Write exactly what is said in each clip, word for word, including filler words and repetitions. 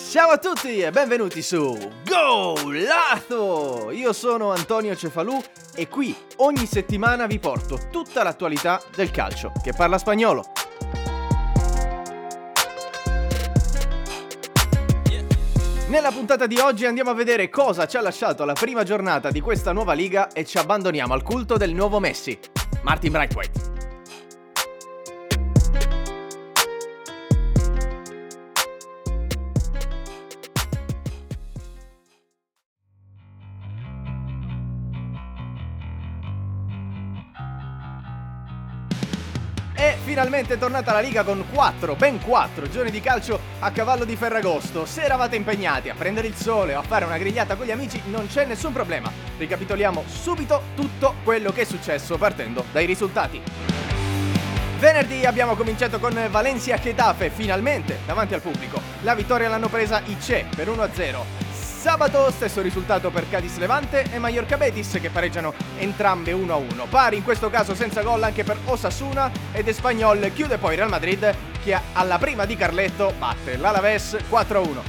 Ciao a tutti e benvenuti su Golazo! Io sono Antonio Cefalù e qui ogni settimana vi porto tutta l'attualità del calcio che parla spagnolo. Nella puntata di oggi andiamo a vedere cosa ci ha lasciato la prima giornata di questa nuova liga e ci abbandoniamo al culto del nuovo Messi, Martin Braithwaite. E finalmente è tornata la Liga con quattro, ben quattro giorni di calcio a cavallo di Ferragosto. Se eravate impegnati a prendere il sole o a fare una grigliata con gli amici, non c'è nessun problema. Ricapitoliamo subito tutto quello che è successo partendo dai risultati. Venerdì abbiamo cominciato con Valencia-Getafe, finalmente davanti al pubblico. La vittoria l'hanno presa i C E per uno a zero. Sabato stesso risultato per Cadiz-Levante e Mallorca-Betis che pareggiano entrambe uno a uno. Pari in questo caso senza gol anche per Osasuna ed Espanyol chiude poi Real Madrid che alla prima di Carletto batte l'Alaves quattro a uno.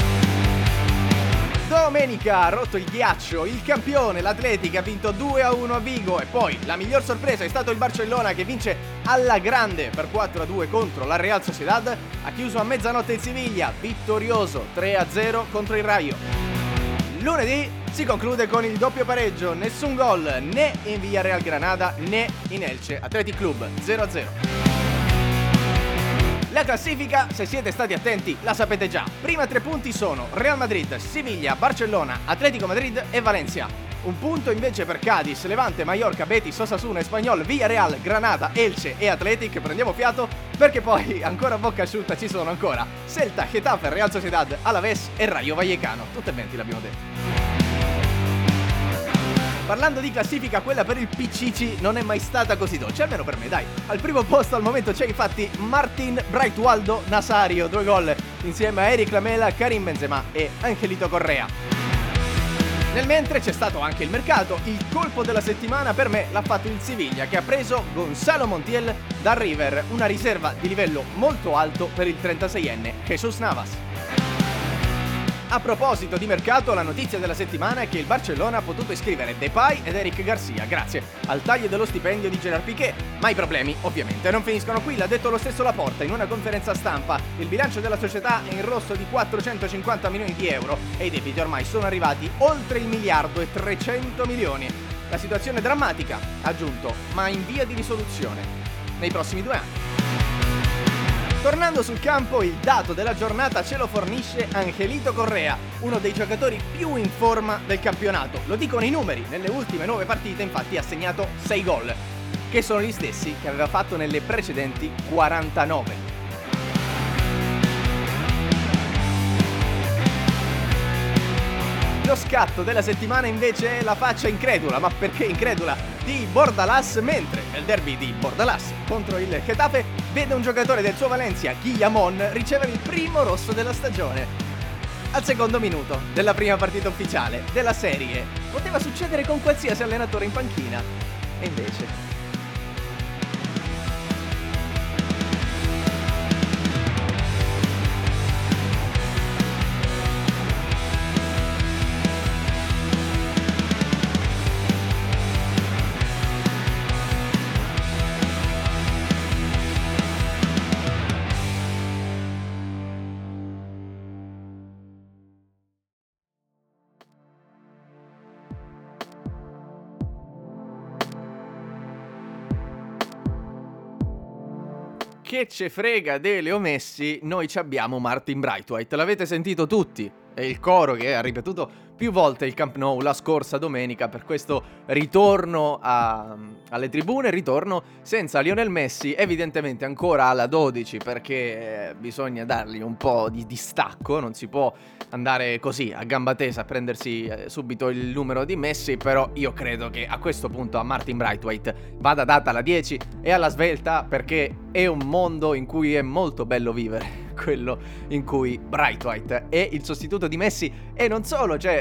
Domenica ha rotto il ghiaccio, il campione, l'Atletic ha vinto due a uno a Vigo e poi la miglior sorpresa è stato il Barcellona che vince alla grande per quattro a due contro la Real Sociedad, ha chiuso a mezzanotte il Siviglia, vittorioso tre a zero contro il Rayo. Lunedì si conclude con il doppio pareggio, nessun gol né in Villarreal Granada né in Elche Athletic Club zero a zero. La classifica, se siete stati attenti, la sapete già. Prima tre punti sono Real Madrid, Siviglia, Barcellona, Atletico Madrid e Valencia. Un punto invece per Cadiz, Levante, Mallorca, Betis, Osasuna, Espanyol, Villarreal, Granada, Elche e Athletic. Prendiamo fiato perché poi ancora a bocca asciutta ci sono ancora Celta, Getafe, Real Sociedad, Alaves e Rayo Vallecano. Tutte venti l'abbiamo detto. Parlando di classifica, quella per il P C C non è mai stata così dolce, almeno per me, dai. Al primo posto al momento c'è infatti Martin Braithwaite Nazario, due gol insieme a Eric Lamela, Karim Benzema e Angelito Correa. Nel mentre c'è stato anche il mercato, il colpo della settimana per me l'ha fatto il Siviglia che ha preso Gonzalo Montiel da River, una riserva di livello molto alto per il trentaseienne Jesus Navas. A proposito di mercato, la notizia della settimana è che il Barcellona ha potuto iscrivere Depay ed Eric Garcia grazie al taglio dello stipendio di Gerard Piqué, ma i problemi ovviamente non finiscono qui, l'ha detto lo stesso Laporta in una conferenza stampa. Il bilancio della società è in rosso di quattrocentocinquanta milioni di euro e i debiti ormai sono arrivati oltre il miliardo e trecento milioni. La situazione è drammatica, ha aggiunto, ma in via di risoluzione nei prossimi due anni. Tornando sul campo, il dato della giornata ce lo fornisce Angelito Correa, uno dei giocatori più in forma del campionato. Lo dicono i numeri, nelle ultime nove partite infatti ha segnato sei gol, che sono gli stessi che aveva fatto nelle precedenti quarantanove. Lo scatto della settimana invece è la faccia incredula, ma perché incredula, di Bordalas, mentre nel derby di Bordalas contro il Getafe vede un giocatore del suo Valencia, Guillamon, ricevere il primo rosso della stagione. Al secondo minuto della prima partita ufficiale della serie. Poteva succedere con qualsiasi allenatore in panchina. E invece... Che ce frega de Leo Messi, noi ci abbiamo Martin Braithwaite, l'avete sentito tutti, è il coro che ha ripetuto più volte il Camp Nou la scorsa domenica per questo ritorno a, alle tribune, ritorno senza Lionel Messi, evidentemente ancora alla dodici perché bisogna dargli un po' di distacco, non si può andare così a gamba tesa a prendersi eh, subito il numero di Messi, però io credo che a questo punto a Martin Braithwaite vada data la dieci e alla svelta perché è un mondo in cui è molto bello vivere, quello in cui Braithwaite è il sostituto di Messi e non solo, cioè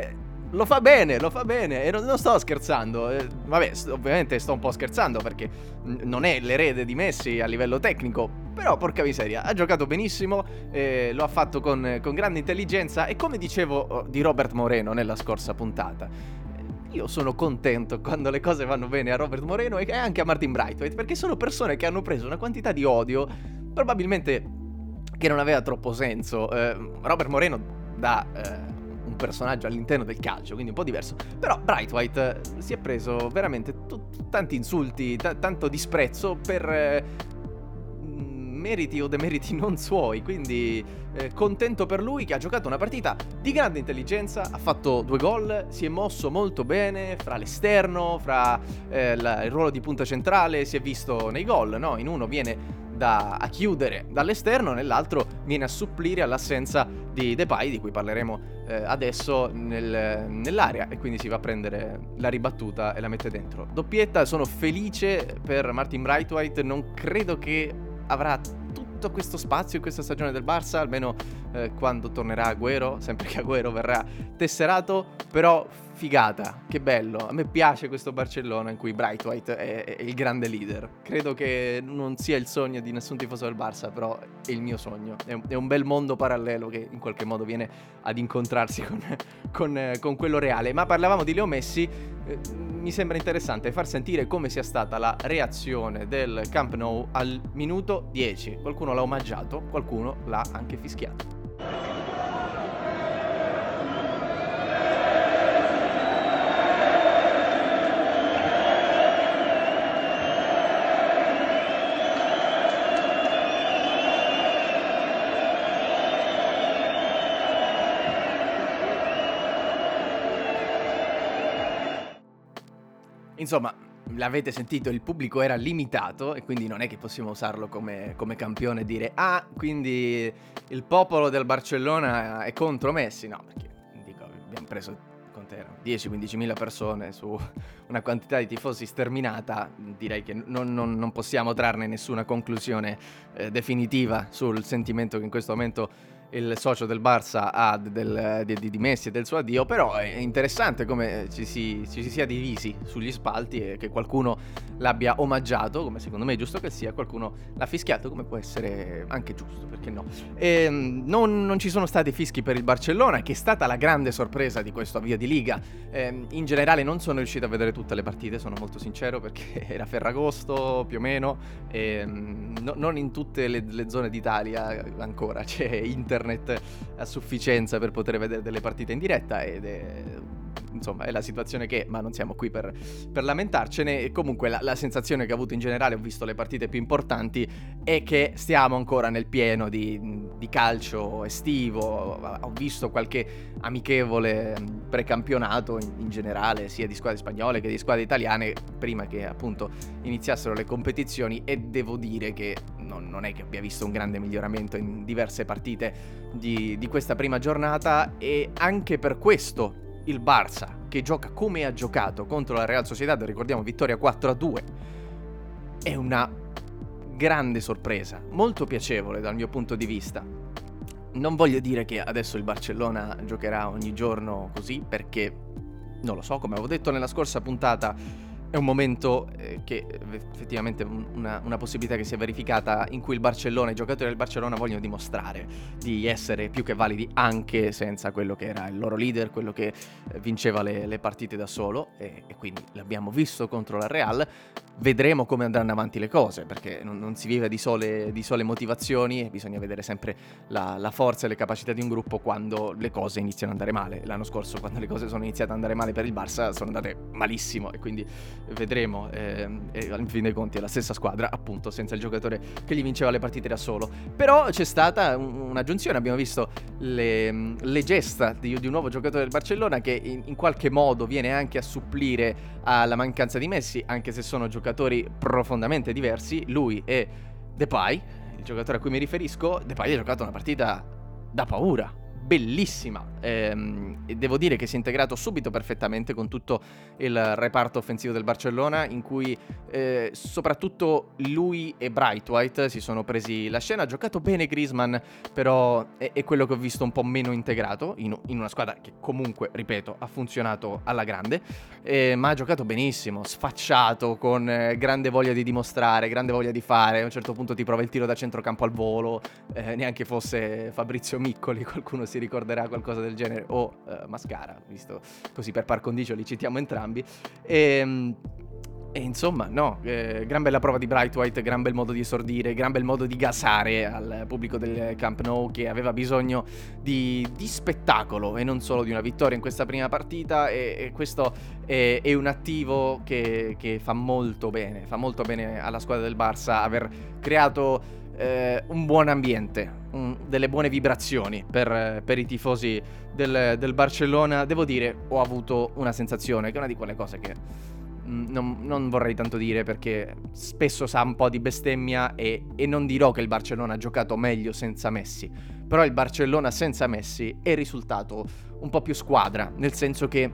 Lo fa bene, lo fa bene e non, non sto scherzando. Eh, vabbè, st- ovviamente sto un po' scherzando perché n- non è l'erede di Messi a livello tecnico, però porca miseria, ha giocato benissimo, eh, lo ha fatto con, con grande intelligenza e come dicevo oh, di Robert Moreno nella scorsa puntata, eh, io sono contento quando le cose vanno bene a Robert Moreno e anche a Martin Braithwaite, perché sono persone che hanno preso una quantità di odio probabilmente che non aveva troppo senso. Eh, Robert Moreno da... Eh, un personaggio all'interno del calcio, quindi un po' diverso. Però Braithwaite eh, si è preso veramente t- tanti insulti, t- tanto disprezzo per eh, meriti o demeriti non suoi, quindi eh, contento per lui che ha giocato una partita di grande intelligenza, ha fatto due gol, si è mosso molto bene fra l'esterno, fra eh, la, il ruolo di punta centrale, si è visto nei gol, no? In uno viene da, a chiudere dall'esterno, nell'altro viene a supplire all'assenza di Depay, di cui parleremo eh, adesso nel, nell'area, e quindi si va a prendere la ribattuta e la mette dentro. Doppietta, sono felice per Martin Braithwaite, non credo che avrà tutto questo spazio in questa stagione del Barça, almeno eh, quando tornerà Agüero, sempre che Agüero verrà tesserato, però figata, che bello, a me piace questo Barcellona in cui Braithwaite è, è il grande leader. Credo che non sia il sogno di nessun tifoso del Barça, però è il mio sogno, è un, è un bel mondo parallelo che in qualche modo viene ad incontrarsi con, con, eh, con quello reale. Ma parlavamo di Leo Messi, eh, mi sembra interessante far sentire come sia stata la reazione del Camp Nou al minuto dieci. Qualcuno l'ha omaggiato, qualcuno l'ha anche fischiato. Insomma, l'avete sentito, il pubblico era limitato e quindi non è che possiamo usarlo come, come campione e dire ah, quindi il popolo del Barcellona è contro Messi. No, perché dico, abbiamo preso dieci quindici mila persone su una quantità di tifosi sterminata, direi che non, non, non possiamo trarne nessuna conclusione eh, definitiva sul sentimento che in questo momento il socio del Barça ha del, di, di Messi e del suo addio. Però è interessante come ci si, ci si sia divisi sugli spalti e che qualcuno l'abbia omaggiato, come secondo me è giusto che sia, qualcuno l'ha fischiato, come può essere anche giusto, perché no. E, non, non ci sono stati fischi per il Barcellona, che è stata la grande sorpresa di questo avvio di Liga. E, in generale non sono riuscito a vedere tutte le partite, sono molto sincero, perché era Ferragosto più o meno, e, no, non in tutte le, le zone d'Italia ancora c'è internet a sufficienza per poter vedere delle partite in diretta, ed è, insomma, è la situazione che è, ma non siamo qui per, per lamentarcene. E comunque la, la sensazione che ho avuto in generale, ho visto le partite più importanti, è che stiamo ancora nel pieno di, di calcio estivo. Ho visto qualche amichevole precampionato in, in generale, sia di squadre spagnole che di squadre italiane, prima che appunto iniziassero le competizioni, e devo dire che non, non è che abbia visto un grande miglioramento in diverse partite di, di questa prima giornata. E anche per questo il Barça, che gioca come ha giocato contro la Real Sociedad, ricordiamo vittoria quattro a due, è una grande sorpresa, molto piacevole dal mio punto di vista. Non voglio dire che adesso il Barcellona giocherà ogni giorno così, perché non lo so, come avevo detto nella scorsa puntata, è un momento eh, che effettivamente una, una possibilità che si è verificata, in cui il Barcellona, i giocatori del Barcellona vogliono dimostrare di essere più che validi anche senza quello che era il loro leader, quello che eh, vinceva le, le partite da solo, e, e quindi l'abbiamo visto contro la Real. Vedremo come andranno avanti le cose, perché non, non si vive di sole, di sole motivazioni, e bisogna vedere sempre la, la forza e le capacità di un gruppo quando le cose iniziano ad andare male. L'anno scorso, quando le cose sono iniziate ad andare male per il Barça, sono andate malissimo, e quindi vedremo. Eh, e in fin dei conti è la stessa squadra, appunto, senza il giocatore che gli vinceva le partite da solo. Però c'è stata un, un'aggiunzione, abbiamo visto le, le gesta di, di un nuovo giocatore del Barcellona, che in, in qualche modo viene anche a supplire alla mancanza di Messi, anche se sono giocatori profondamente diversi. Lui è Depay, il giocatore a cui mi riferisco. Depay ha giocato una partita da paura, bellissima, ehm, e devo dire che si è integrato subito perfettamente con tutto il reparto offensivo del Barcellona, in cui eh, soprattutto lui e Braithwaite si sono presi la scena. Ha giocato bene Griezmann, però è, è quello che ho visto un po' meno integrato in, in una squadra che comunque, ripeto, ha funzionato alla grande, eh, ma ha giocato benissimo, sfacciato, con eh, grande voglia di dimostrare, grande voglia di fare. A un certo punto ti prova il tiro da centrocampo al volo, eh, neanche fosse Fabrizio Miccoli, qualcuno si ricorderà qualcosa del genere, o eh, Mascara, visto così per par condicio li citiamo entrambi. E, e insomma, no, eh, gran bella prova di Braithwaite, gran bel modo di esordire, gran bel modo di gasare al pubblico del Camp Nou, che aveva bisogno di, di spettacolo e non solo di una vittoria in questa prima partita, e, e questo è, è un attivo che, che fa molto bene, fa molto bene alla squadra del Barça aver creato Eh, un buon ambiente, un, delle buone vibrazioni per, per i tifosi del, del Barcellona. Devo dire, ho avuto una sensazione, che è una di quelle cose che mh, non, non vorrei tanto dire, perché spesso sa un po' di bestemmia, e, e non dirò che il Barcellona ha giocato meglio senza Messi, però il Barcellona senza Messi è risultato un po' più squadra, nel senso che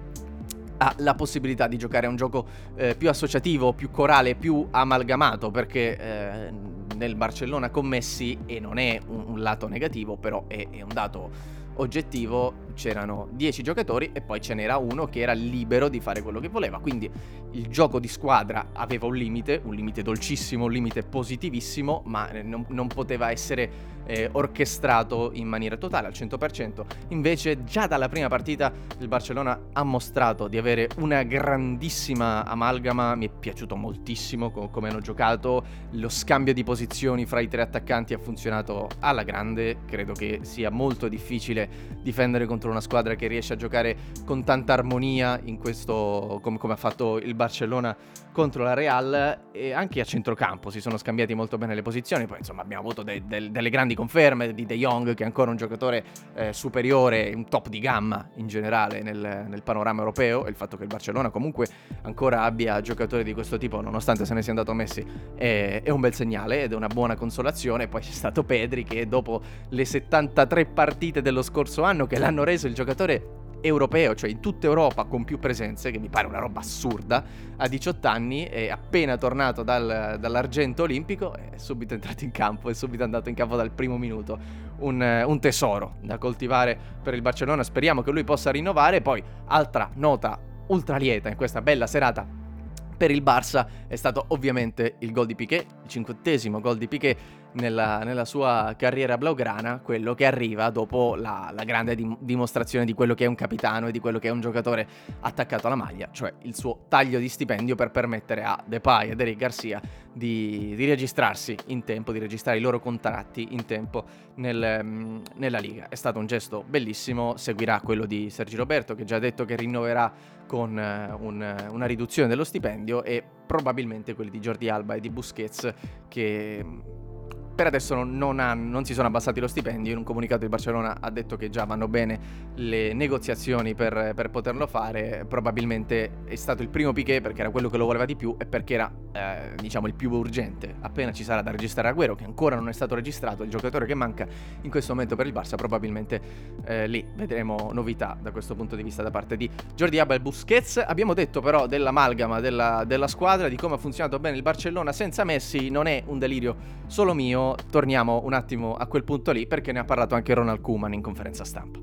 ha la possibilità di giocare a un gioco eh, più associativo, più corale, più amalgamato, perché eh, nel Barcellona con Messi, e non è un, un lato negativo, però è, è un dato oggettivo, c'erano dieci giocatori e poi ce n'era uno che era libero di fare quello che voleva, quindi il gioco di squadra aveva un limite, un limite dolcissimo, un limite positivissimo, ma non, non poteva essere eh, orchestrato in maniera totale al cento per cento. Invece già dalla prima partita il Barcellona ha mostrato di avere una grandissima amalgama. Mi è piaciuto moltissimo co- come hanno giocato, lo scambio di posizioni fra i tre attaccanti ha funzionato alla grande. Credo che sia molto difficile difendere contro una squadra che riesce a giocare con tanta armonia in questo, come, come ha fatto il Barcellona contro la Real. E anche a centrocampo si sono scambiati molto bene le posizioni. Poi insomma abbiamo avuto de- de- delle grandi conferme di De Jong, che è ancora un giocatore eh, superiore, un top di gamma in generale nel, nel panorama europeo, e il fatto che il Barcellona comunque ancora abbia giocatori di questo tipo nonostante se ne sia andato Messi è, è un bel segnale ed è una buona consolazione. Poi c'è stato Pedri, che dopo le settantatré partite dello scorso anno che l'hanno reso il giocatore europeo, cioè in tutta Europa con più presenze, che mi pare una roba assurda, a diciotto anni, è appena tornato dal, dall'argento olimpico, è subito entrato in campo, è subito andato in campo dal primo minuto. Un, un tesoro da coltivare per il Barcellona, speriamo che lui possa rinnovare. Poi altra nota ultra lieta in questa bella serata per il Barça è stato ovviamente il gol di Piqué, il cinquantesimo gol di Piqué nella, nella sua carriera blaugrana, quello che arriva dopo la, la grande dim- dimostrazione di quello che è un capitano e di quello che è un giocatore attaccato alla maglia, cioè il suo taglio di stipendio per permettere a Depay e Eric Garcia di, di registrarsi in tempo, di registrare i loro contratti in tempo nel, nella Liga. È stato un gesto bellissimo. Seguirà quello di Sergi Roberto, che già ha detto che rinnoverà con un, una riduzione dello stipendio, e probabilmente quelli di Jordi Alba e di Busquets, che per adesso non, non, ha, non si sono abbassati lo stipendio. In un comunicato il Barcellona ha detto che già vanno bene le negoziazioni per, per poterlo fare. Probabilmente è stato il primo Piqué perché era quello che lo voleva di più e perché era eh, diciamo il più urgente. Appena ci sarà da registrare Agüero, che ancora non è stato registrato, il giocatore che manca in questo momento per il Barça, probabilmente eh, lì vedremo novità da questo punto di vista da parte di Jordi Alba e Busquets. Abbiamo detto però dell'amalgama della, della squadra, di come ha funzionato bene il Barcellona senza Messi. Non è un delirio solo mio. Torniamo un attimo a quel punto lì, perché ne ha parlato anche Ronald Koeman in conferenza stampa.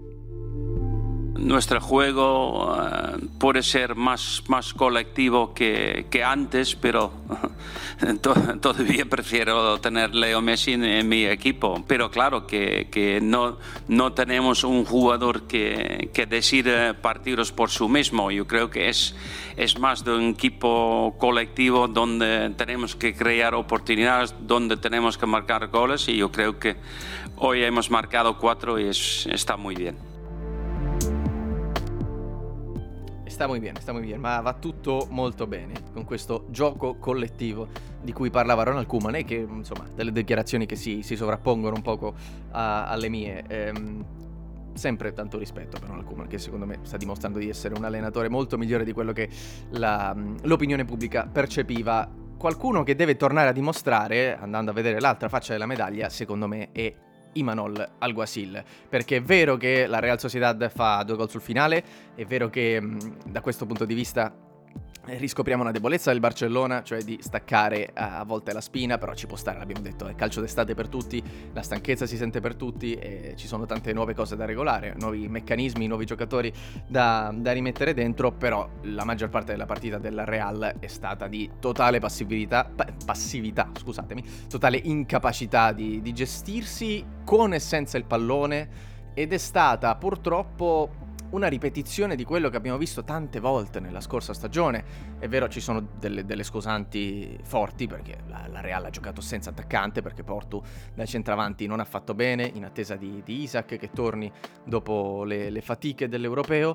Nuestro juego uh, puede ser más, más colectivo que, que antes, pero to, todavía prefiero tener Leo Messi en, en mi equipo. Pero claro que, que no, no tenemos un jugador que, que decide partidos por sí mismo. Yo creo que es, es más de un equipo colectivo donde tenemos que crear oportunidades, donde tenemos que marcar goles, y yo creo que hoy hemos marcado cuatro y es, está muy bien. Sta muy bien, sta muy bien, ma va tutto molto bene con questo gioco collettivo di cui parlava Ronald Koeman, e che insomma delle dichiarazioni che si, si sovrappongono un poco a, alle mie. Ehm, sempre tanto rispetto per Ronald Koeman, che secondo me sta dimostrando di essere un allenatore molto migliore di quello che la, l'opinione pubblica percepiva. Qualcuno che deve tornare a dimostrare, andando a vedere l'altra faccia della medaglia, secondo me è Imanol Alguacil, perché è vero che la Real Sociedad fa due gol sul finale, è vero che mh, da questo punto di vista riscopriamo una debolezza del Barcellona, cioè di staccare a volte la spina, però ci può stare, l'abbiamo detto, è calcio d'estate per tutti, la stanchezza si sente per tutti e ci sono tante nuove cose da regolare, nuovi meccanismi, nuovi giocatori da, da rimettere dentro, però la maggior parte della partita della Real è stata di totale passività, pa- passività, scusatemi, totale incapacità di, di gestirsi con e senza il pallone, ed è stata purtroppo una ripetizione di quello che abbiamo visto tante volte nella scorsa stagione. È vero, ci sono delle, delle scusanti forti, perché la, la Real ha giocato senza attaccante, perché Portu dai centravanti non ha fatto bene, in attesa di, di Isaac che torni dopo le, le fatiche dell'Europeo.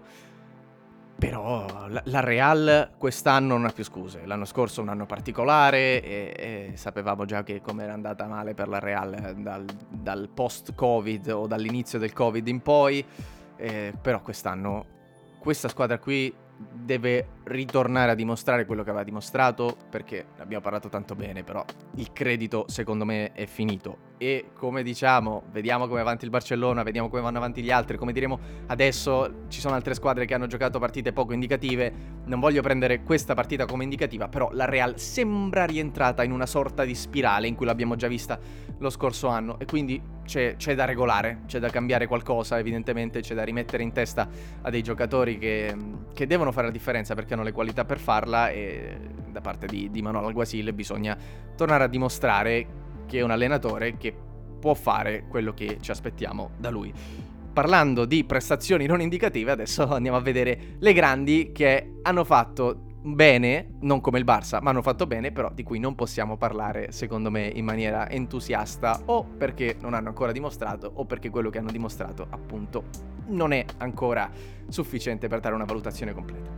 Però la, la Real quest'anno non ha più scuse. L'anno scorso un anno particolare e, e sapevamo già che come era andata male per la Real dal, dal post-Covid o dall'inizio del Covid in poi. Eh, però quest'anno questa squadra qui deve ritornare a dimostrare quello che aveva dimostrato, perché abbiamo parlato tanto bene, però il credito secondo me è finito. E come diciamo, vediamo come va avanti il Barcellona, vediamo come vanno avanti gli altri, come diremo adesso, ci sono altre squadre che hanno giocato partite poco indicative. Non voglio prendere questa partita come indicativa, però la Real sembra rientrata in una sorta di spirale in cui l'abbiamo già vista lo scorso anno, e quindi c'è, c'è da regolare, c'è da cambiare qualcosa, evidentemente c'è da rimettere in testa a dei giocatori che, che devono fare la differenza perché hanno le qualità per farla, e da parte di, di Imanol Alguacil bisogna tornare a dimostrare che è un allenatore che può fare quello che ci aspettiamo da lui. Parlando di prestazioni non indicative, adesso andiamo a vedere le grandi che hanno fatto bene, non come il Barça, ma hanno fatto bene, però di cui non possiamo parlare secondo me in maniera entusiasta, o perché non hanno ancora dimostrato o perché quello che hanno dimostrato appunto non è ancora sufficiente per dare una valutazione completa.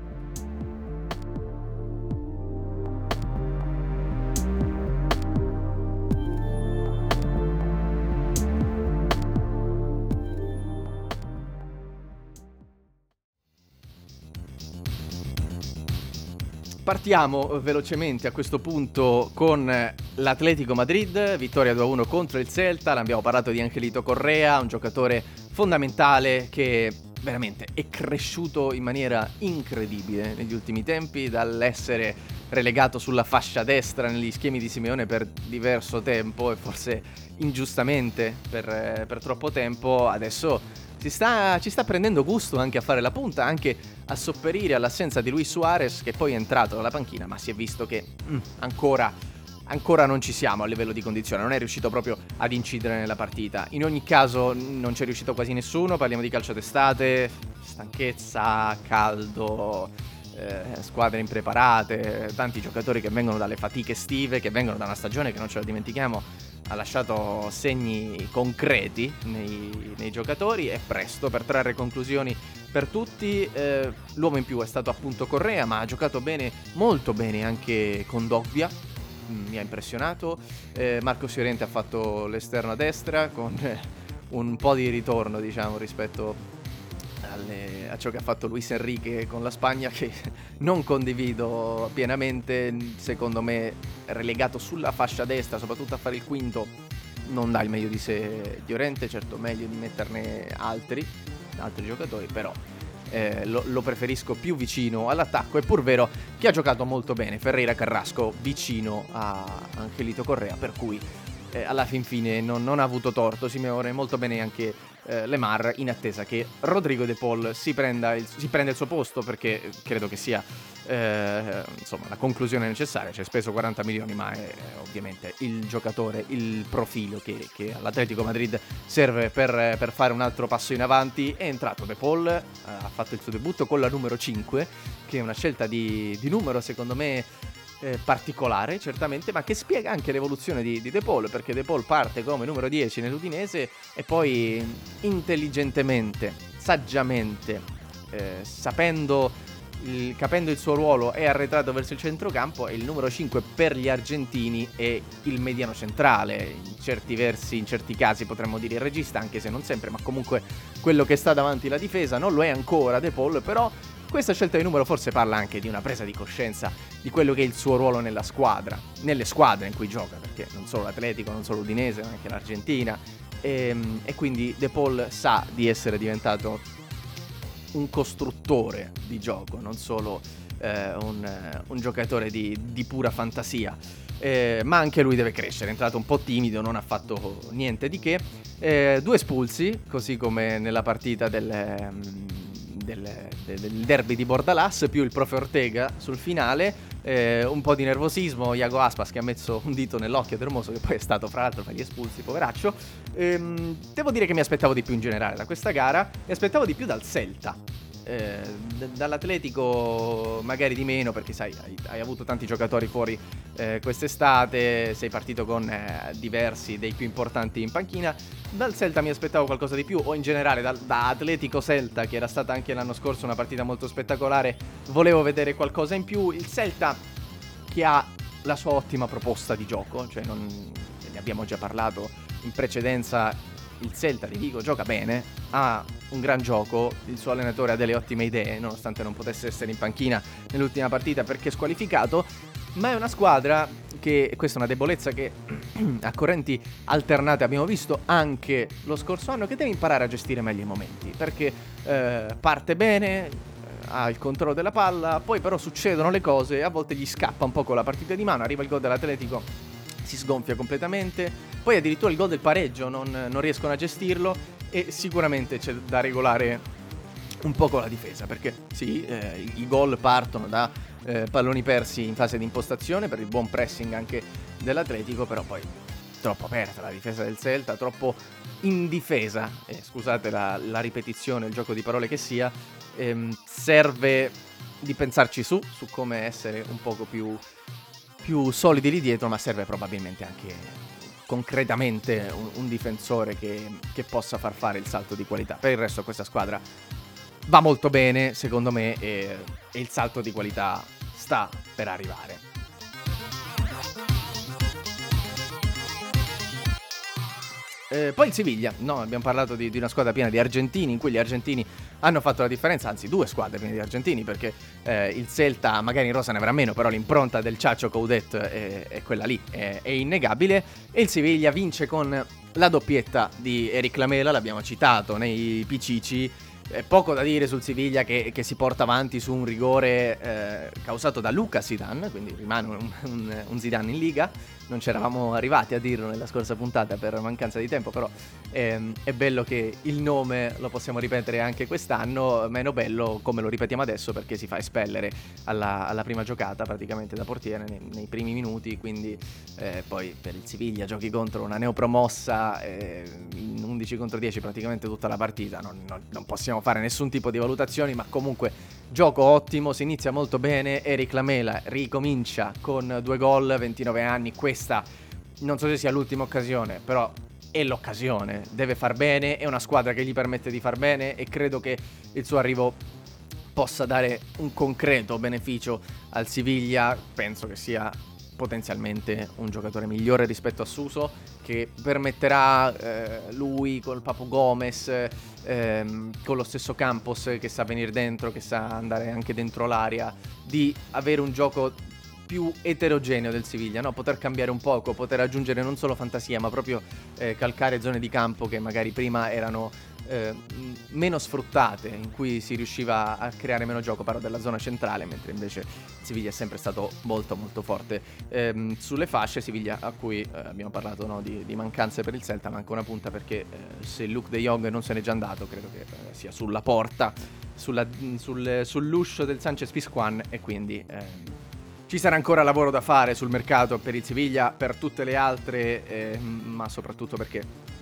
Partiamo velocemente a questo punto con l'Atlético Madrid, vittoria due a uno contro il Celta. L'abbiamo parlato di Angelito Correa, un giocatore fondamentale che veramente è cresciuto in maniera incredibile negli ultimi tempi, dall'essere relegato sulla fascia destra negli schemi di Simeone per diverso tempo, e forse ingiustamente per, per troppo tempo. Adesso si sta, ci sta prendendo gusto anche a fare la punta, anche a sopperire all'assenza di Luis Suarez, che poi è entrato dalla panchina, ma si è visto che mm, ancora, ancora non ci siamo a livello di condizione, non è riuscito proprio ad incidere nella partita. In ogni caso non c'è riuscito quasi nessuno, parliamo di calcio d'estate, stanchezza, caldo, eh, squadre impreparate, tanti giocatori che vengono dalle fatiche estive, che vengono da una stagione che, non ce lo dimentichiamo, ha lasciato segni concreti nei, nei giocatori. È presto per trarre conclusioni per tutti. Eh, l'uomo in più è stato appunto Correa, ma ha giocato bene, molto bene anche Kondogbia, mm, mi ha impressionato. eh, Marcos Llorente ha fatto l'esterno a destra con eh, un po' di ritorno, diciamo, rispetto alle, a ciò che ha fatto Luis Enrique con la Spagna, che non condivido pienamente. Secondo me relegato sulla fascia destra, soprattutto a fare il quinto, non dà il meglio di sé Llorente. Certo, meglio di metterne altri altri giocatori, però eh, lo, lo preferisco più vicino all'attacco. È pur vero che ha giocato molto bene Ferreira Carrasco vicino a Angelito Correa, per cui eh, alla fin fine non, non ha avuto torto Simeone. Molto bene anche eh, Lemar, in attesa che Rodrigo De Paul si prenda il, si prenda il suo posto, perché credo che sia eh, insomma la conclusione necessaria. Ci ha speso quaranta milioni, ma è ovviamente il giocatore, il profilo che, che all'Atletico Madrid serve per, per fare un altro passo in avanti. È entrato De Paul, eh, ha fatto il suo debutto con la numero cinque, che è una scelta di, di numero secondo me Eh, particolare certamente, ma che spiega anche l'evoluzione di, di De Paul, perché De Paul parte come numero dieci nell'Udinese e poi intelligentemente, saggiamente, eh, sapendo il, capendo il suo ruolo, è arretrato verso il centrocampo, e il numero cinque per gli argentini è il mediano centrale, in certi versi, in certi casi potremmo dire il regista, anche se non sempre, ma comunque quello che sta davanti la difesa. Non lo è ancora De Paul, però questa scelta di numero forse parla anche di una presa di coscienza di quello che è il suo ruolo nella squadra, nelle squadre in cui gioca, perché non solo l'Atletico, non solo l'Udinese, ma anche l'Argentina, e, e quindi De Paul sa di essere diventato un costruttore di gioco, non solo eh, un, un giocatore di, di pura fantasia. Eh, ma anche lui deve crescere, è entrato un po' timido, non ha fatto niente di che. Eh, due espulsi, così come nella partita del, del, del, del derby di Bordalas, più il profe Ortega sul finale. Eh, un po' di nervosismo, Iago Aspas che ha messo un dito nell'occhio ad Hermoso, che poi è stato fra l'altro fra gli espulsi, poveraccio. Ehm, devo dire che mi aspettavo di più in generale da questa gara, e aspettavo di più dal Celta. Eh, d- dall'Atletico magari di meno, perché sai, hai, hai avuto tanti giocatori fuori eh, quest'estate, sei partito con eh, diversi dei più importanti in panchina. Dal Celta mi aspettavo qualcosa di più, o in generale da, da Atletico Celta, che era stata anche l'anno scorso una partita molto spettacolare, volevo vedere qualcosa in più. Il Celta che ha la sua ottima proposta di gioco, cioè non, ne abbiamo già parlato in precedenza. Il Celta di Vigo gioca bene, ha un gran gioco, il suo allenatore ha delle ottime idee, nonostante non potesse essere in panchina nell'ultima partita perché squalificato, ma è una squadra che, questa è una debolezza che a correnti alternate abbiamo visto anche lo scorso anno, che deve imparare a gestire meglio i momenti, perché eh, parte bene, ha il controllo della palla, poi però succedono le cose, a volte gli scappa un po' con la partita di mano, arriva il gol dell'Atletico, si sgonfia completamente, poi addirittura il gol del pareggio non, non riescono a gestirlo, e sicuramente c'è da regolare un po' con la difesa, perché sì, eh, i, i gol partono da eh, palloni persi in fase di impostazione per il buon pressing anche dell'Atletico, però poi troppo aperta la difesa del Celta, troppo in difesa, eh, scusate la, la ripetizione, il gioco di parole che sia, ehm, serve di pensarci su, su come essere un poco più più solidi lì dietro, ma serve probabilmente anche concretamente un, un difensore che, che possa far fare il salto di qualità. Per il resto questa squadra va molto bene, secondo me, e, e il salto di qualità sta per arrivare. Eh, poi il Siviglia, no, abbiamo parlato di, di una squadra piena di argentini, in cui gli argentini hanno fatto la differenza, anzi due squadre piene di argentini, perché eh, il Celta magari in rosa ne avrà meno, però l'impronta del Chacho Coudet è, è quella lì, è, è innegabile, e il Siviglia vince con la doppietta di Eric Lamela, l'abbiamo citato nei P C C. Eh, poco da dire sul Siviglia che, che si porta avanti su un rigore eh, causato da Luca Zidane, quindi rimane un, un, un Zidane in Liga. Non c'eravamo arrivati a dirlo nella scorsa puntata per mancanza di tempo, però ehm, è bello che il nome lo possiamo ripetere anche quest'anno, meno bello come lo ripetiamo adesso perché si fa espellere alla, alla prima giocata praticamente da portiere nei, nei primi minuti, quindi eh, poi per il Siviglia giochi contro una neopromossa eh, in undici contro dieci praticamente tutta la partita, non, non, non possiamo fare nessun tipo di valutazioni, ma comunque gioco ottimo, si inizia molto bene, Eric Lamela ricomincia con due gol, ventinove anni, questa non so se sia l'ultima occasione, però è l'occasione, deve far bene, è una squadra che gli permette di far bene e credo che il suo arrivo possa dare un concreto beneficio al Siviglia. Penso che sia potenzialmente un giocatore migliore rispetto a Suso, che permetterà eh, lui col Papu Gomez, ehm, con lo stesso Campos che sa venire dentro, che sa andare anche dentro l'area, di avere un gioco più eterogeneo del Siviglia, no? Poter cambiare un poco, poter aggiungere non solo fantasia, ma proprio eh, calcare zone di campo che magari prima erano eh, meno sfruttate, in cui si riusciva a creare meno gioco. Parlo della zona centrale, mentre invece Siviglia è sempre stato molto molto forte ehm, sulle fasce. Siviglia a cui eh, abbiamo parlato, no, di, di mancanze per il Celta, manca una punta perché eh, se Luke De Jong non se n'è già andato, credo che eh, sia sulla porta, sulla, sul, sull'uscio del Sanchez Pizjuán, e quindi eh, ci sarà ancora lavoro da fare sul mercato per il Siviglia, per tutte le altre, eh, ma soprattutto perché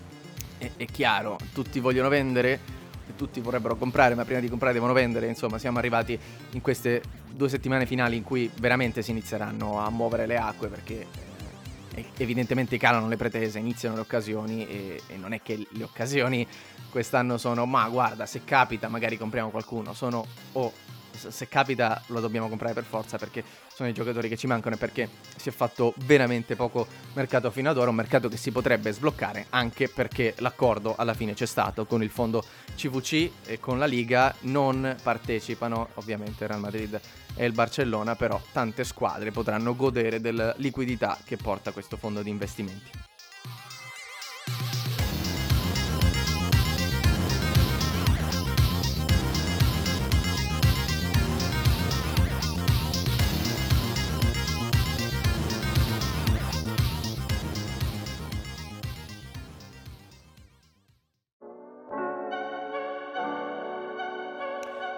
è, è chiaro, tutti vogliono vendere, tutti vorrebbero comprare, ma prima di comprare devono vendere. Insomma, siamo arrivati in queste due settimane finali in cui veramente si inizieranno a muovere le acque, perché eh, evidentemente calano le pretese, iniziano le occasioni, e, e non è che le occasioni quest'anno sono ma guarda, se capita magari compriamo qualcuno, sono o oh, se capita lo dobbiamo comprare per forza, perché sono i giocatori che ci mancano e perché si è fatto veramente poco mercato fino ad ora, un mercato che si potrebbe sbloccare anche perché l'accordo alla fine c'è stato con il fondo C V C e con la Liga. Non partecipano ovviamente il Real Madrid e il Barcellona, però tante squadre potranno godere della liquidità che porta questo fondo di investimenti.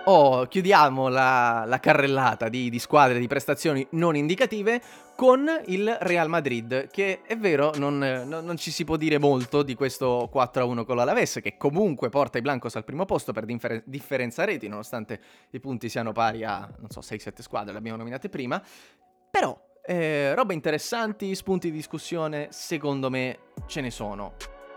Oh, chiudiamo la, la carrellata di, di squadre, di prestazioni non indicative con il Real Madrid, che è vero, non, non, non ci si può dire molto di questo quattro a uno con l'Alaves, che comunque porta i blancos al primo posto per differ- differenza reti, nonostante i punti siano pari a, non so, sei sette squadre, le abbiamo nominate prima. Però, eh, robe interessanti, spunti di discussione, secondo me ce ne sono.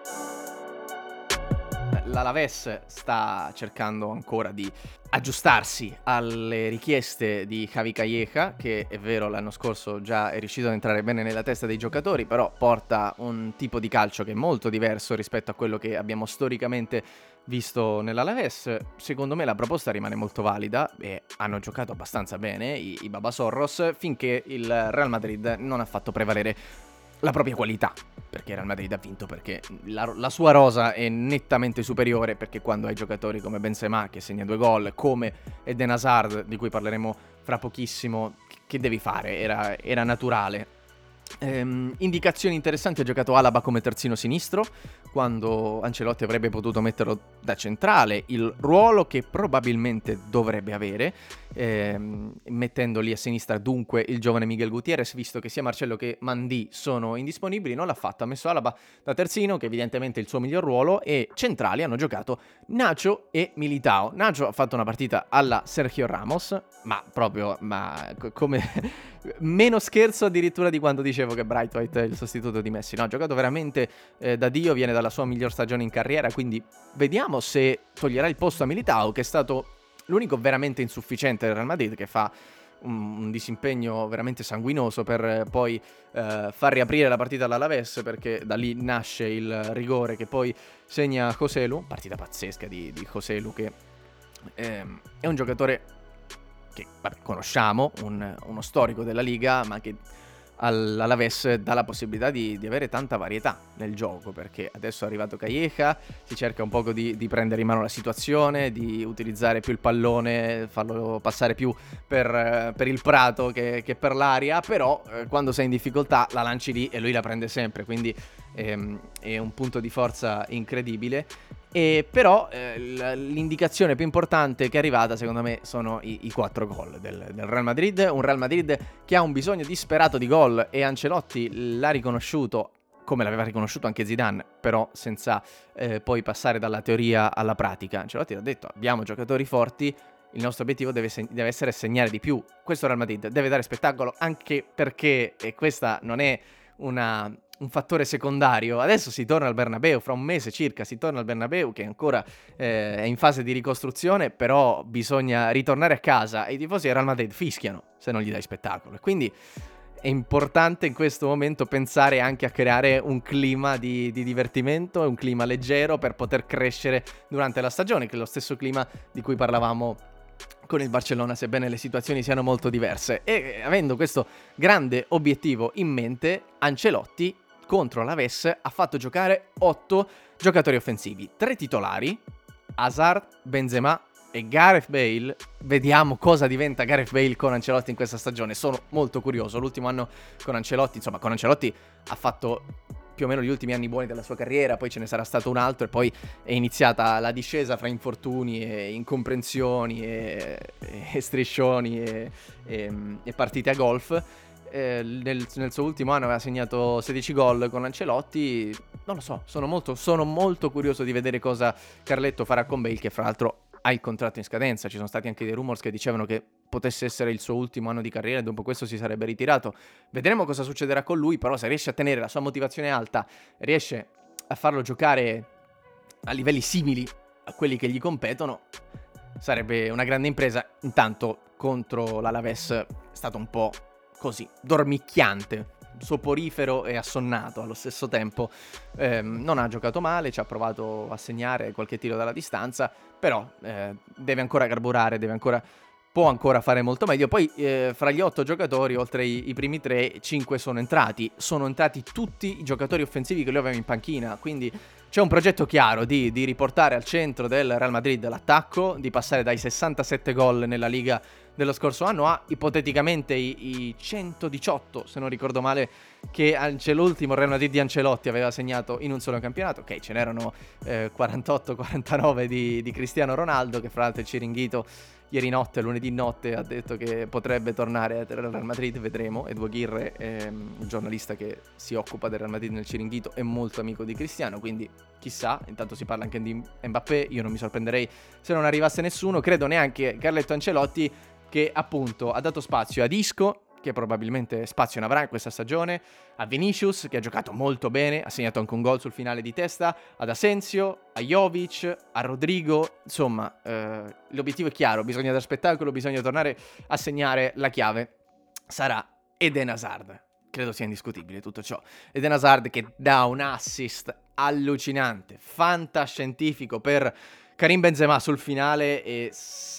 L'Alaves sta cercando ancora di aggiustarsi alle richieste di Javi Calleja, che è vero l'anno scorso già è riuscito ad entrare bene nella testa dei giocatori, però porta un tipo di calcio che è molto diverso rispetto a quello che abbiamo storicamente visto nell'Alaves. Secondo me la proposta rimane molto valida e hanno giocato abbastanza bene i, i Babasorros finché il Real Madrid non ha fatto prevalere la propria qualità, perché Real Madrid ha vinto perché la, la sua rosa è nettamente superiore, perché quando hai giocatori come Benzema che segna due gol, come Eden Hazard di cui parleremo fra pochissimo, che devi fare? Era, era naturale. Ehm, indicazioni interessanti: ha giocato Alaba come terzino sinistro quando Ancelotti avrebbe potuto metterlo da centrale, il ruolo che probabilmente dovrebbe avere, ehm, mettendo lì a sinistra dunque il giovane Miguel Gutierrez, visto che sia Marcello che Mandi sono indisponibili. Non l'ha fatto, ha messo Alaba da terzino, che evidentemente è il suo miglior ruolo, e centrali hanno giocato Nacho e Militao. Nacho ha fatto una partita alla Sergio Ramos, ma proprio ma come meno scherzo addirittura di quando dicevo che Braithwaite è il sostituto di Messi. No, ha giocato veramente eh, da Dio, viene dalla sua miglior stagione in carriera, quindi vediamo se toglierà il posto a Militao, che è stato l'unico veramente insufficiente del Real Madrid, che fa un, un disimpegno veramente sanguinoso per eh, poi eh, far riaprire la partita all'Alaves, perché da lì nasce il rigore che poi segna Joselu. Partita pazzesca di, di Joselu, che ehm, è un giocatore che vabbè, conosciamo, un, uno storico della Liga, ma che all'Alaves dà la possibilità di, di avere tanta varietà nel gioco, perché adesso è arrivato Calleja, si cerca un poco di, di prendere in mano la situazione, di utilizzare più il pallone, farlo passare più per, per il prato che, che per l'aria, però eh, quando sei in difficoltà la lanci lì e lui la prende sempre, quindi ehm, è un punto di forza incredibile. E però eh, l'indicazione più importante che è arrivata, secondo me, sono i, i quattro gol del, del Real Madrid. Un Real Madrid che ha un bisogno disperato di gol, e Ancelotti l'ha riconosciuto, come l'aveva riconosciuto anche Zidane, però senza eh, poi passare dalla teoria alla pratica. Ancelotti ha detto: abbiamo giocatori forti, il nostro obiettivo deve, seg- deve essere segnare di più. Questo Real Madrid deve dare spettacolo, anche perché, e questa non è una... un fattore secondario, adesso si torna al Bernabeu, fra un mese circa si torna al Bernabeu, che ancora eh, è in fase di ricostruzione, però bisogna ritornare a casa e i tifosi del Real Madrid fischiano se non gli dai spettacolo, e quindi è importante in questo momento pensare anche a creare un clima di, di divertimento, un clima leggero per poter crescere durante la stagione, che è lo stesso clima di cui parlavamo con il Barcellona, sebbene le situazioni siano molto diverse. E avendo questo grande obiettivo in mente, Ancelotti contro l'Alaves ha fatto giocare otto giocatori offensivi, tre titolari, Hazard, Benzema e Gareth Bale. Vediamo cosa diventa Gareth Bale con Ancelotti in questa stagione. Sono molto curioso. L'ultimo anno con Ancelotti, insomma, con Ancelotti ha fatto più o meno gli ultimi anni buoni della sua carriera, poi ce ne sarà stato un altro e poi è iniziata la discesa fra infortuni e incomprensioni e, e striscioni e, e, e partite a golf. Eh, nel, nel suo ultimo anno aveva segnato sedici gol con Ancelotti. Non lo so, sono molto, sono molto curioso di vedere cosa Carletto farà con Bale, che fra l'altro ha il contratto in scadenza. Ci sono stati anche dei rumors che dicevano che potesse essere il suo ultimo anno di carriera e dopo questo si sarebbe ritirato. Vedremo cosa succederà con lui, però se riesce a tenere la sua motivazione alta, riesce a farlo giocare a livelli simili a quelli che gli competono, sarebbe una grande impresa. Intanto contro l'Alaves è stato un po' così, dormicchiante, soporifero e assonnato allo stesso tempo. Eh, non ha giocato male, ci ha provato a segnare qualche tiro dalla distanza, però eh, deve ancora carburare, deve ancora, può ancora fare molto meglio. Poi eh, fra gli otto giocatori, oltre i, i primi tre, cinque sono entrati, sono entrati tutti i giocatori offensivi che lui aveva in panchina, quindi c'è un progetto chiaro di, di riportare al centro del Real Madrid l'attacco, di passare dai sessantasette gol nella Liga dello scorso anno a ipoteticamente i, i centodiciotto, se non ricordo male, che Ancelotti, l'ultimo Real Madrid di Ancelotti aveva segnato in un solo campionato. Ok, ce n'erano eh, quarantotto quarantanove di, di Cristiano Ronaldo, che fra l'altro il Ciringhito ieri notte, lunedì notte, ha detto che potrebbe tornare al Real Madrid, vedremo. Edu Aguirre, ehm, il giornalista che si occupa del Real Madrid nel Ciringhito, è molto amico di Cristiano, quindi chissà. Intanto si parla anche di Mbappé, io non mi sorprenderei se non arrivasse nessuno, credo neanche Carletto Ancelotti, che appunto ha dato spazio a Isco, che probabilmente spazio ne avrà in questa stagione, a Vinicius, che ha giocato molto bene, ha segnato anche un gol sul finale di testa, ad Asensio, a Jovic, a Rodrigo. Insomma, eh, l'obiettivo è chiaro, bisogna dare spettacolo, bisogna tornare a segnare. La chiave sarà Eden Hazard. Credo sia indiscutibile tutto ciò. Eden Hazard che dà un assist allucinante, fantascientifico per Karim Benzema sul finale, e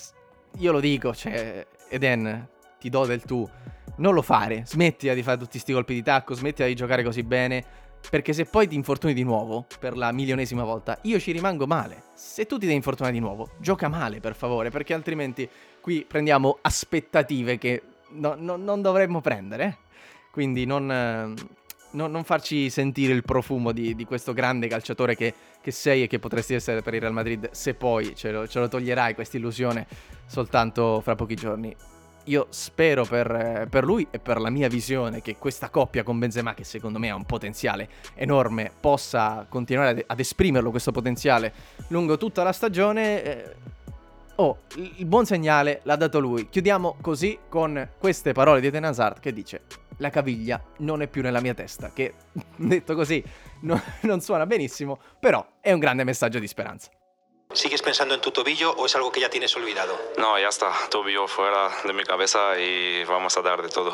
io lo dico, cioè, Eden, ti do del tu. Non lo fare, smettila di fare tutti sti colpi di tacco, smettila di giocare così bene, perché se poi ti infortuni di nuovo, per la milionesima volta, io ci rimango male. Se tu ti devi infortunare di nuovo, gioca male, per favore, perché altrimenti qui prendiamo aspettative che no, no, non dovremmo prendere, eh? Quindi non, eh, non, non farci sentire il profumo di, di questo grande calciatore che, che sei e che potresti essere per il Real Madrid, se poi ce lo, ce lo toglierai questa illusione soltanto fra pochi giorni. Io spero per, per lui e per la mia visione che questa coppia con Benzema, che secondo me ha un potenziale enorme, possa continuare ad, ad esprimerlo questo potenziale lungo tutta la stagione. Eh, oh, il buon segnale l'ha dato lui. Chiudiamo così con queste parole di Eden Hazard che dice: la caviglia non è più nella mia testa, che detto così no, non suona benissimo, però è un grande messaggio di speranza. ¿Sigues pensando en tu tobillo o es algo que ya tienes olvidado? No, ya está, tobillo fuera de mi cabeza y vamos a dar de todo.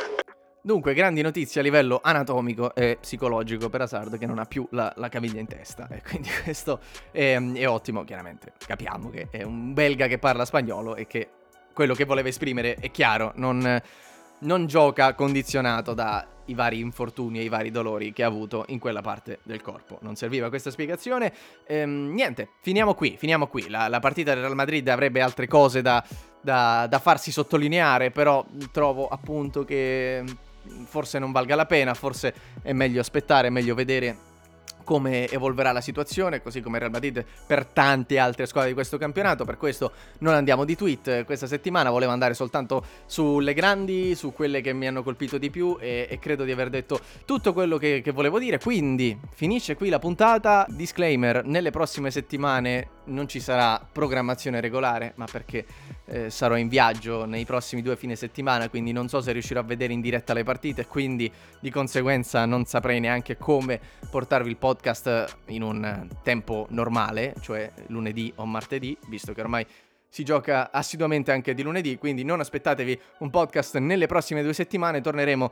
Dunque, grandi notizie a livello anatomico e psicologico per Hazard, che non ha più la, la caviglia in testa, e quindi questo è, è ottimo. Chiaramente capiamo che è un belga che parla spagnolo e che quello che voleva esprimere è chiaro, non, non gioca condizionato dai vari infortuni e i vari dolori che ha avuto in quella parte del corpo. Non serviva questa spiegazione. Ehm, niente, finiamo qui, finiamo qui. La, la partita del Real Madrid avrebbe altre cose da, da, da farsi sottolineare, però trovo appunto che forse non valga la pena, forse è meglio aspettare, è meglio vedere come evolverà la situazione, così come Real Madrid per tante altre squadre di questo campionato. Per questo non andiamo di tweet questa settimana, volevo andare soltanto sulle grandi, su quelle che mi hanno colpito di più, e, e credo di aver detto tutto quello che, che volevo dire. Quindi finisce qui la puntata. Disclaimer: nelle prossime settimane non ci sarà programmazione regolare, ma perché eh, sarò in viaggio nei prossimi due fine settimana, quindi non so se riuscirò a vedere in diretta le partite, quindi di conseguenza non saprei neanche come portarvi il podcast in un tempo normale, cioè lunedì o martedì, visto che ormai si gioca assiduamente anche di lunedì. Quindi non aspettatevi un podcast nelle prossime due settimane. Torneremo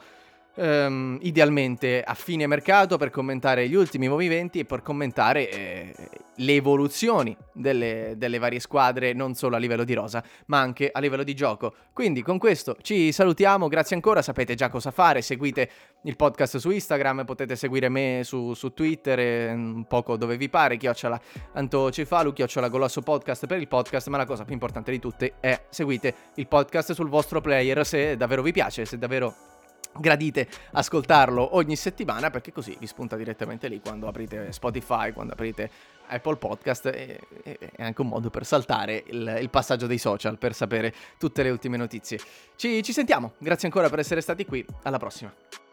Um, idealmente a fine mercato per commentare gli ultimi movimenti e per commentare eh, le evoluzioni delle, delle varie squadre, non solo a livello di rosa ma anche a livello di gioco. Quindi con questo ci salutiamo, grazie ancora, sapete già cosa fare, seguite il podcast su Instagram, potete seguire me su, su Twitter, eh, un poco dove vi pare, chiocciola Anto Cefalu, chiocciola Golasso Podcast per il podcast, ma la cosa più importante di tutte è seguite il podcast sul vostro player se davvero vi piace, se davvero gradite ascoltarlo ogni settimana, perché così vi spunta direttamente lì quando aprite Spotify, quando aprite Apple Podcast, e, e, è anche un modo per saltare il, il passaggio dei social, per sapere tutte le ultime notizie. Ci, ci sentiamo, grazie ancora per essere stati qui, alla prossima.